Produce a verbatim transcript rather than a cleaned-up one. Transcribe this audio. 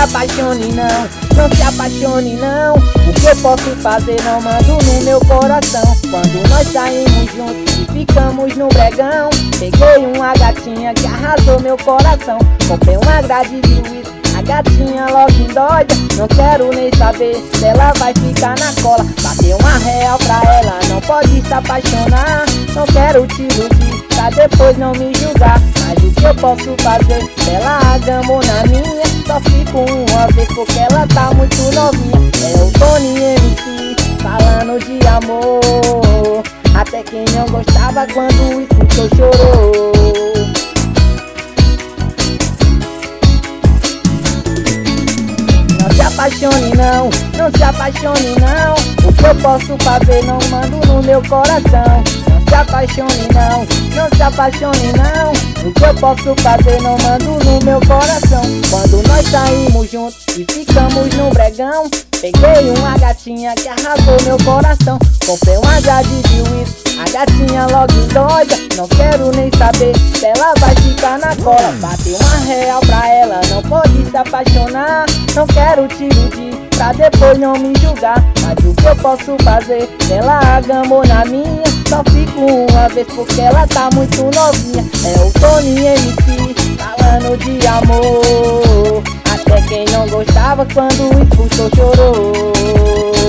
apaixone não, não se apaixone não. O que eu posso fazer não mando no meu coração. Quando nós saímos juntos e ficamos no bregão, peguei uma gatinha que arrasou meu coração. Comprei uma grade de uísque, a gatinha logo endoida. Não quero nem saber se ela vai ficar na cola. Bateu uma real pra ela, não pode se apaixonar. Não quero te iludir pra depois não me julgar. Mas o que eu posso fazer? Ela agamou na minha, só fico uma vez porque ela tá muito novinha. É o Tony M C falando de amor. Até quem não gostava quando escutou chorou. Não se apaixone não, não se apaixone não. O que eu posso fazer não mando no meu coração. Não se apaixone não, não se apaixone não. O que eu posso fazer não mando no meu coração. Quando nós saímos juntos e ficamos no bregão, peguei uma gatinha que arrasou meu coração. Comprei uma grade de uísque, a gatinha logo doida. Não quero nem saber se ela vai ficar na cola. Bateu uma real pra ela, não pode se apaixonar. Não quero te iludir pra depois não me julgar. Mas o que eu posso fazer? Ela agamou na minha, só fico uma vez porque ela tá muito novinha. É o Tony M C falando de amor. Até quem não gostava quando escutou chorou.